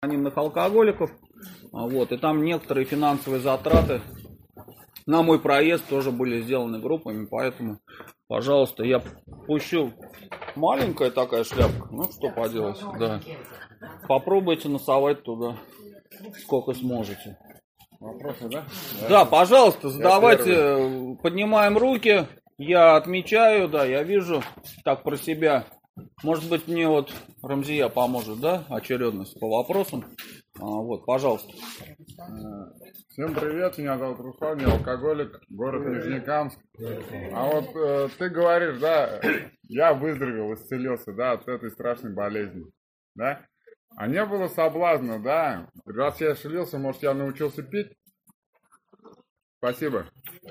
анонимных алкоголиков. Вот, и там некоторые финансовые затраты на мой проезд тоже были сделаны группами, поэтому, пожалуйста, я пущу. Маленькая такая шляпка, ну что поделать, да. Попробуйте носовать туда, сколько сможете. Вопросы, да? Да, пожалуйста, задавайте, поднимаем руки, я отмечаю, да, я вижу, так про себя. Может быть, мне вот Рамзия поможет, да, очередность по вопросам. Вот, пожалуйста. Всем привет, меня зовут Руслан, я алкоголик, город Нижнекамск. А вот ты говоришь, да, я выздоровел, исцелился, да, от этой страшной болезни, да? А не было соблазна, да? Раз я исцелился, может, я научился пить? Спасибо.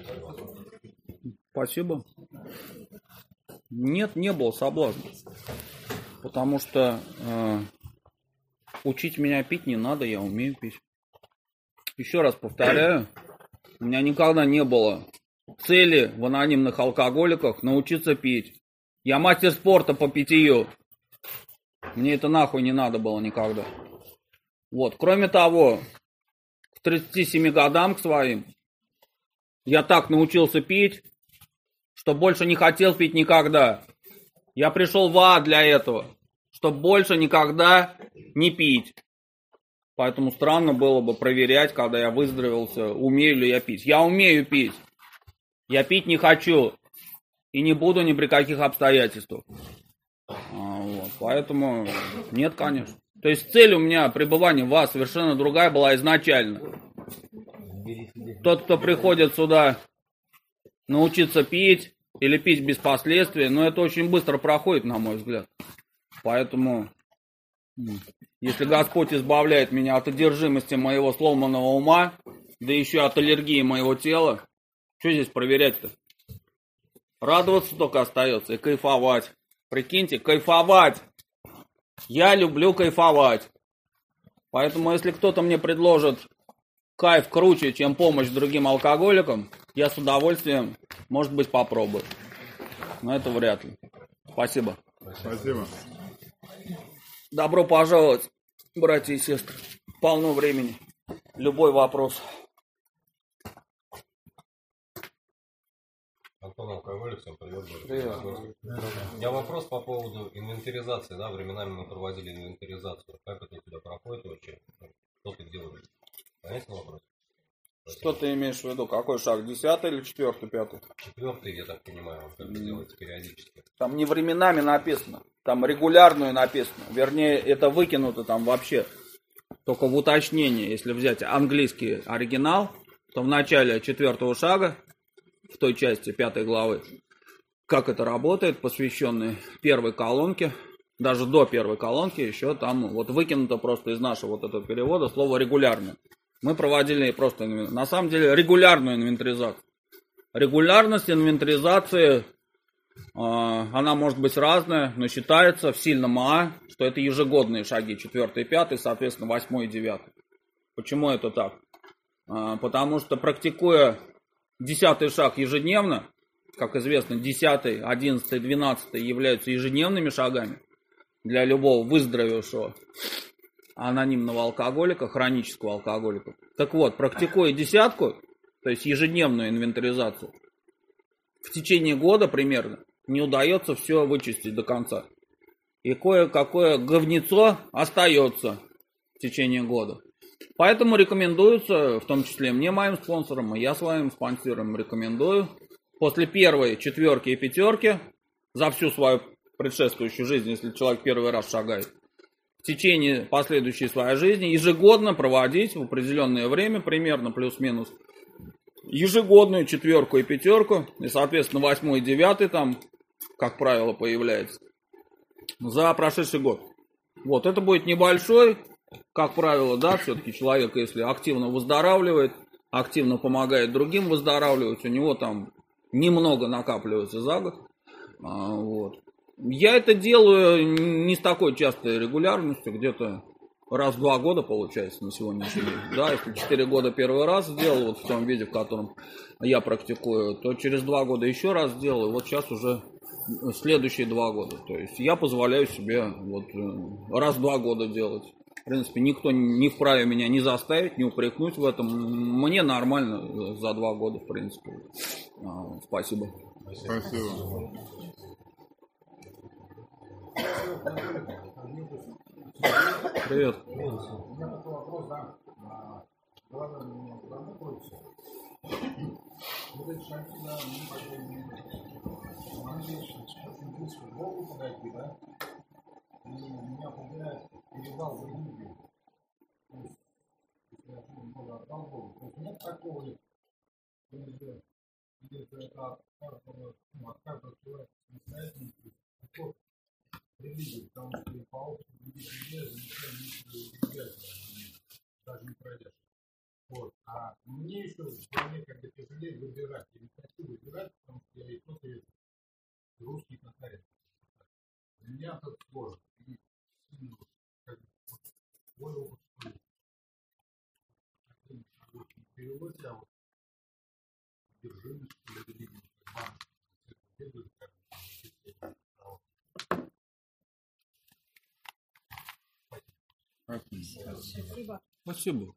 Спасибо. Нет, не было соблазна. Потому что учить меня пить не надо, я умею пить. Еще раз повторяю, у меня никогда не было цели в анонимных алкоголиках научиться пить. Я мастер спорта по питью. Мне это нахуй не надо было никогда. Вот, кроме того, к 37 годам к своим я так научился пить, что больше не хотел пить никогда. Я пришел в ад для этого, чтобы больше никогда не пить. Поэтому странно было бы проверять, когда я выздоровелся, умею ли я пить. Я умею пить. Я пить не хочу. И не буду ни при каких обстоятельствах. Вот. Поэтому нет, конечно. То есть цель у меня пребывания в вас совершенно другая была изначально. Тот, кто приходит сюда научиться пить или пить без последствий, но это очень быстро проходит, на мой взгляд. Поэтому, если Господь избавляет меня от одержимости моего сломанного ума, да еще от аллергии моего тела, что здесь проверять-то? Радоваться только остается и кайфовать. Прикиньте, кайфовать. Я люблю кайфовать. Поэтому, если кто-то мне предложит кайф круче, чем помощь другим алкоголикам, я с удовольствием, может быть, попробую. Но это вряд ли. Спасибо. Спасибо. Добро пожаловать, братья и сестры. Полно времени. Любой вопрос. Антон Алкоголик, всем привет. У меня вопрос по поводу инвентаризации, да, временами мы проводили инвентаризацию. Как это у тебя проходит вообще? Что ты делаешь? Понятен вопрос? Что ты имеешь в виду? Какой шаг? 10-й или 4-й, 5-й? 4-й, я так понимаю, как делается периодически. Там не временами написано, там регулярную написано. Вернее, это выкинуто там вообще. Только в уточнении, если взять английский оригинал, то в начале 4-го шага, в той части 5 главы, как это работает, посвященной первой колонке, даже до первой колонки, еще там вот выкинуто просто из нашего вот этого перевода слово «регулярно». Мы проводили просто, на самом деле, регулярную инвентаризацию. Регулярность инвентаризации, она может быть разная, но считается в сильном А, что это ежегодные шаги, 4 и 5, соответственно, 8 и 9. Почему это так? Потому что практикуя 10-й шаг ежедневно, как известно, 10-й, 11-й, 12-й являются ежедневными шагами для любого выздоровевшего анонимного алкоголика, хронического алкоголика. Так вот, практикуя 10-ку, то есть ежедневную инвентаризацию, в течение года примерно не удается все вычистить до конца. И кое-какое говнецо остается в течение года. Поэтому рекомендуется, в том числе мне, моим спонсорам, и я своим спонсорам рекомендую, после первой 4-ки и 5-ки, за всю свою предшествующую жизнь, если человек первый раз шагает, в течение последующей своей жизни ежегодно проводить в определенное время, примерно плюс-минус, ежегодную 4-ку и 5-ку, и, соответственно, 8 и 9 там, как правило, появляется, за прошедший год. Вот, это будет небольшой, как правило, да, все-таки человек, если активно выздоравливает, активно помогает другим выздоравливать, у него там немного накапливается за год. Вот. Я это делаю не с такой частой регулярностью, где-то раз в 2 года получается на сегодняшний день. Да, если 4 года первый раз сделал, вот в том виде, в котором я практикую, то через 2 года еще раз сделаю, вот сейчас уже следующие 2 года. То есть я позволяю себе вот раз в 2 года делать. В принципе, никто не вправе меня не заставить, не упрекнуть в этом. Мне нормально за 2 года, в принципе. Спасибо. Спасибо. Привет. У меня такой вопрос, да. Главное, меня куда находится. Вот эти шаги, да, мы очень близко к Богу подойти, да. И меня пугает перевал в религию. То есть, если я много отдал Богу, то есть нет такого, где это от каждого человека самостоятельно религии, потому что по опыту других людей даже не пройдешь. Вот. А мне еще вполне как бы тяжелее выбирать. Я не хочу выбирать, потому что я и тот, и русский татарин. Для меня это сложно. И как бы более опыт. Перевод я вот держимость или религию, банк, бегают, как Спасибо. Спасибо.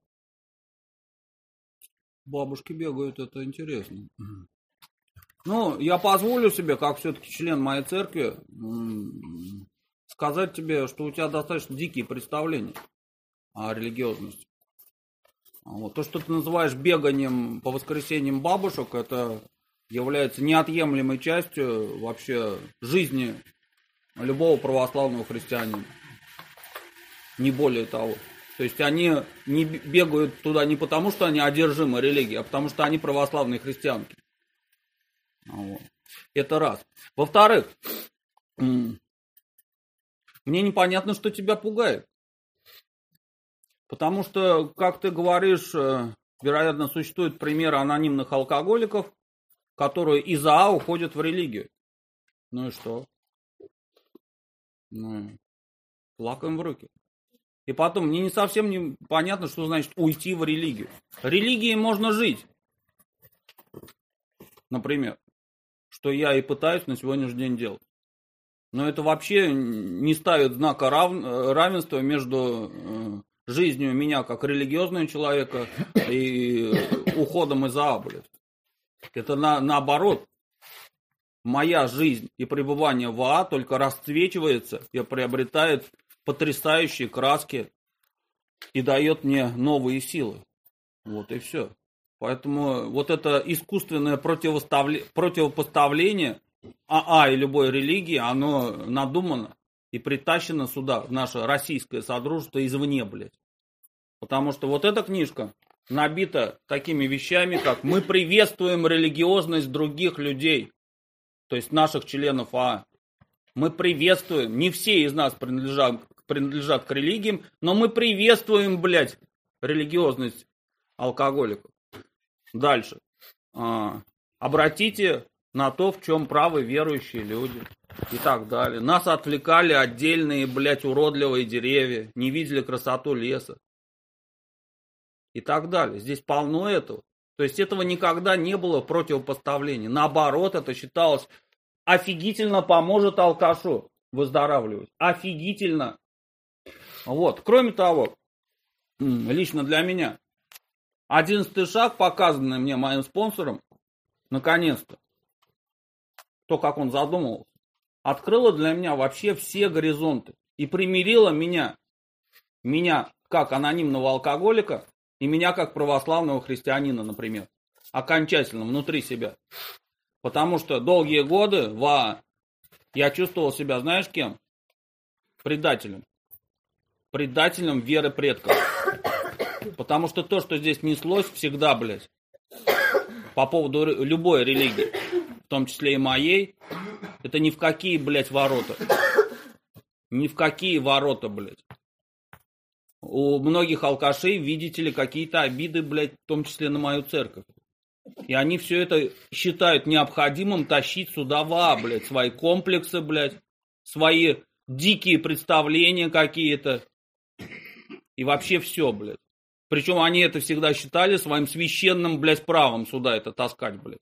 Бабушки бегают, это интересно. Ну, я позволю себе, как все-таки член моей церкви, сказать тебе, что у тебя достаточно дикие представления о религиозности. Вот. То, что ты называешь беганием по воскресеньям бабушек, это является неотъемлемой частью вообще жизни любого православного христианина. Не более того. То есть они не бегают туда не потому, что они одержимы религией, а потому что они православные христианки. Вот. Это раз. Во-вторых, мне непонятно, что тебя пугает. Потому что, как ты говоришь, вероятно, существует пример анонимных алкоголиков, которые из АА уходят в религию. Ну и что? Ну, лакаем в руки. И потом, мне не совсем не понятно, что значит уйти в религию. Религией можно жить. Например. Что я и пытаюсь на сегодняшний день делать. Но это вообще не ставит знака равенства между жизнью меня как религиозного человека и уходом из АА, блядь. Это наоборот. Моя жизнь и пребывание в АА только расцвечивается и приобретает потрясающие краски и дает мне новые силы. Вот и все. Поэтому вот это искусственное противопоставление АА и любой религии, оно надумано и притащено сюда, в наше российское содружество извне, блядь. Потому что вот эта книжка набита такими вещами, как мы приветствуем религиозность других людей, то есть наших членов АА. Мы приветствуем, не все из нас принадлежат к религиям, но мы приветствуем, блядь, религиозность алкоголиков. Дальше. Обратите на то, в чем правы верующие люди. И так далее. Нас отвлекали отдельные, блядь, уродливые деревья. Не видели красоту леса. И так далее. Здесь полно этого. То есть этого никогда не было противопоставления. Наоборот, это считалось офигительно поможет алкашу выздоравливать. Офигительно. Вот. Кроме того, лично для меня, 11-й шаг, показанный мне моим спонсором, наконец-то, то, как он задумывался, открыло для меня вообще все горизонты и примирило меня как анонимного алкоголика и меня как православного христианина, например, окончательно внутри себя. Потому что долгие годы я чувствовал себя, знаешь, кем? Предателем. Предателем веры предков. Потому что то, что здесь неслось всегда, блядь, по поводу любой религии, в том числе и моей, это ни в какие, блядь, ворота. Ни в какие ворота, блядь. У многих алкашей, видите ли, какие-то обиды, блядь, в том числе на мою церковь. И они все это считают необходимым тащить сюда блядь, свои комплексы, блядь, свои дикие представления какие-то. И вообще все, блядь. Причем они это всегда считали своим священным, блядь, правом сюда это таскать, блядь.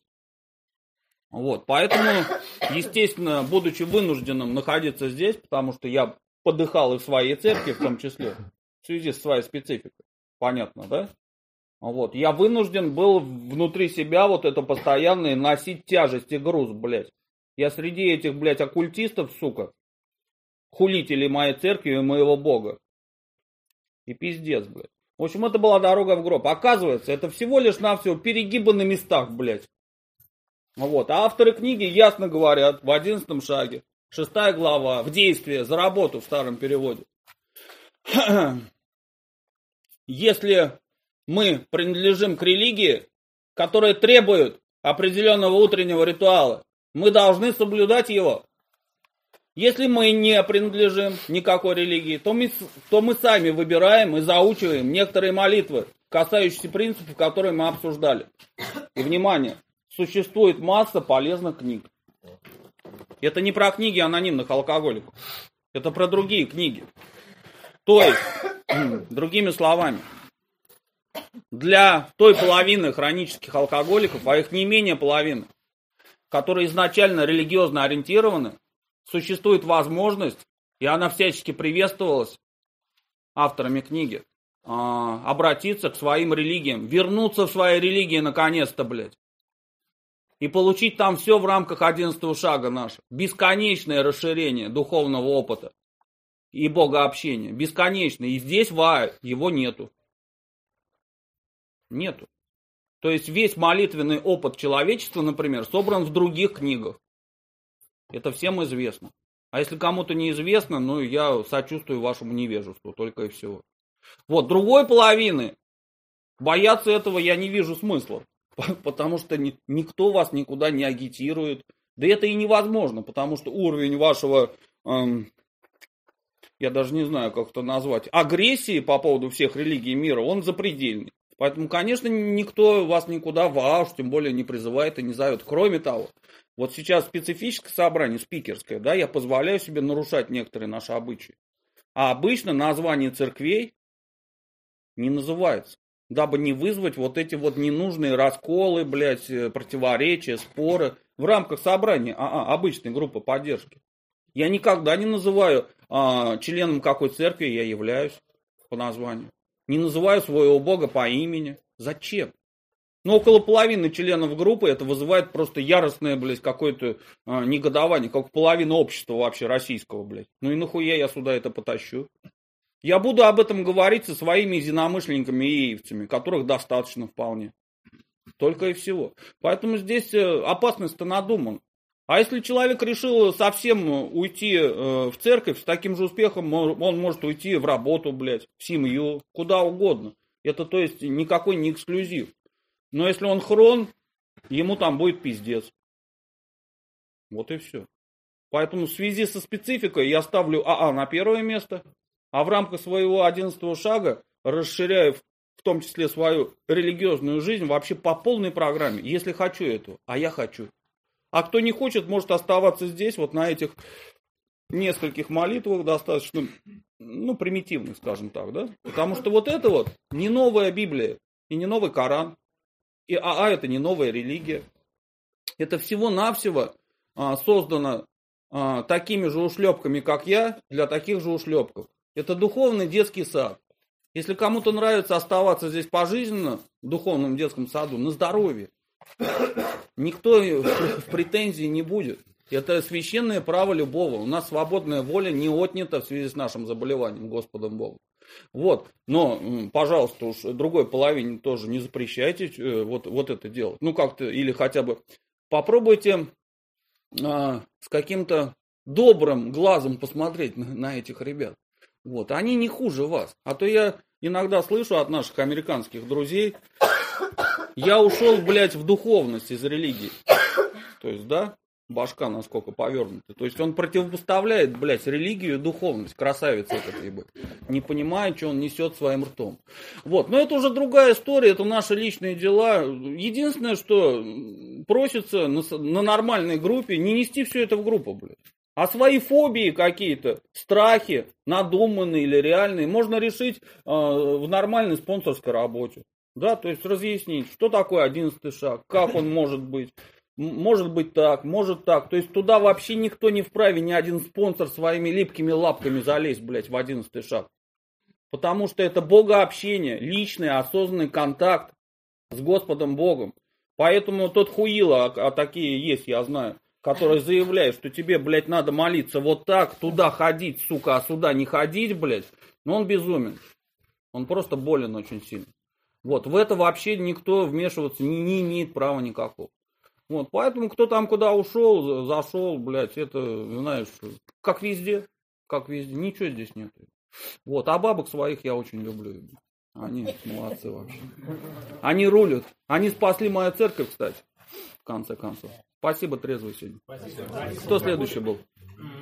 Вот, поэтому, естественно, будучи вынужденным находиться здесь, потому что я подыхал и в своей церкви в том числе, в связи с своей спецификой. Понятно, да? Вот. Я вынужден был внутри себя вот это постоянно носить тяжесть и груз, блядь. Я среди этих, блядь, оккультистов, сука, хулителей моей церкви и моего бога. И пиздец, блядь. В общем, это была дорога в гроб. Оказывается, это всего лишь навсего перегибы на местах, блядь. Вот. А авторы книги ясно говорят в 11 шаге, 6 глава, в действии, за работу в старом переводе. Если мы принадлежим к религии, которая требует определенного утреннего ритуала, мы должны соблюдать его. Если мы не принадлежим никакой религии, то мы сами выбираем и заучиваем некоторые молитвы, касающиеся принципов, которые мы обсуждали. И, внимание, существует масса полезных книг. Это не про книги анонимных алкоголиков. Это про другие книги. То есть, другими словами, для той половины хронических алкоголиков, а их не менее половины, которые изначально религиозно ориентированы, существует возможность, и она всячески приветствовалась авторами книги, обратиться к своим религиям, вернуться в свои религии наконец-то, блядь. И получить там все в рамках 11 шага нашего. Бесконечное расширение духовного опыта и богообщения. Бесконечное. И здесь его нету. Нету. То есть весь молитвенный опыт человечества, например, собран в других книгах. Это всем известно. А если кому-то неизвестно, ну я сочувствую вашему невежеству, только и всего. Вот, другой половины бояться этого я не вижу смысла. Потому что никто вас никуда не агитирует. Да это и невозможно, потому что уровень вашего, я даже не знаю, как это назвать, агрессии по поводу всех религий мира, он запредельный. Поэтому, конечно, никто вас никуда тем более не призывает и не зовет. Кроме того, вот сейчас специфическое собрание, спикерское, да, я позволяю себе нарушать некоторые наши обычаи. А обычно название церквей не называется, дабы не вызвать вот эти вот ненужные расколы, блядь, противоречия, споры в рамках собрания обычной группы поддержки. Я никогда не называю членом какой церкви я являюсь по названию. Не называю своего бога по имени. Зачем? Но около половины членов группы это вызывает просто яростное, блядь, какое-то негодование, как половина общества вообще российского, блядь. Ну и нахуя я сюда это потащу? Я буду об этом говорить со своими единомышленниками и еевцами, которых достаточно вполне. Только и всего. Поэтому здесь опасность-то надумана. А если человек решил совсем уйти в церковь, с таким же успехом он может уйти в работу, блядь, в семью, куда угодно. Это, то есть, никакой не эксклюзив. Но если он хрон, ему там будет пиздец. Вот и все. Поэтому в связи со спецификой я ставлю АА на первое место, а в рамках своего 11 шага расширяю в том числе свою религиозную жизнь вообще по полной программе, если хочу этого, а я хочу. А кто не хочет, может оставаться здесь, вот на этих нескольких молитвах, достаточно, примитивных, скажем так, да? Потому что вот это вот не новая Библия и не новый Коран, и АА это не новая религия. Это всего-навсего создано такими же ушлепками, как я, для таких же ушлепков. Это духовный детский сад. Если кому-то нравится оставаться здесь пожизненно, в духовном детском саду, на здоровье, никто в претензии не будет. Это священное право любого. У нас свободная воля не отнята в связи с нашим заболеванием, Господом Богом. Вот. Но, пожалуйста, уж другой половине тоже не запрещайте вот это делать. Ну, как-то, или хотя бы попробуйте с каким-то добрым глазом посмотреть на этих ребят. Вот. Они не хуже вас. А то я иногда слышу от наших американских друзей, я ушел, блядь, в духовность из религии. То есть, да, башка насколько повернута. То есть он противопоставляет, блядь, религию и духовность. Красавец этот, ебать. Не понимает, что он несет своим ртом. Вот, но это уже другая история, это наши личные дела. Единственное, что просится на нормальной группе, не нести все это в группу, блядь. А свои фобии какие-то, страхи, надуманные или реальные, можно решить в нормальной спонсорской работе. Да, то есть разъяснить, что такое 11 шаг, как он может быть так, может так. То есть туда вообще никто не вправе, ни один спонсор своими липкими лапками залезть, блядь, в 11 шаг. Потому что это богообщение, личный, осознанный контакт с Господом Богом. Поэтому тот хуило, а такие есть, я знаю, которые заявляют, что тебе, блядь, надо молиться вот так, туда ходить, сука, а сюда не ходить, блядь. Но он безумен. Он просто болен очень сильно. Вот, в это вообще никто вмешиваться не имеет права никакого. Вот, поэтому кто там куда ушел, зашел, блядь, это, знаешь, как везде, ничего здесь нет. Вот, а бабок своих я очень люблю. Они молодцы вообще. Они рулят. Они спасли мою церковь, кстати, в конце концов. Спасибо, трезвый сегодня. Кто следующий был?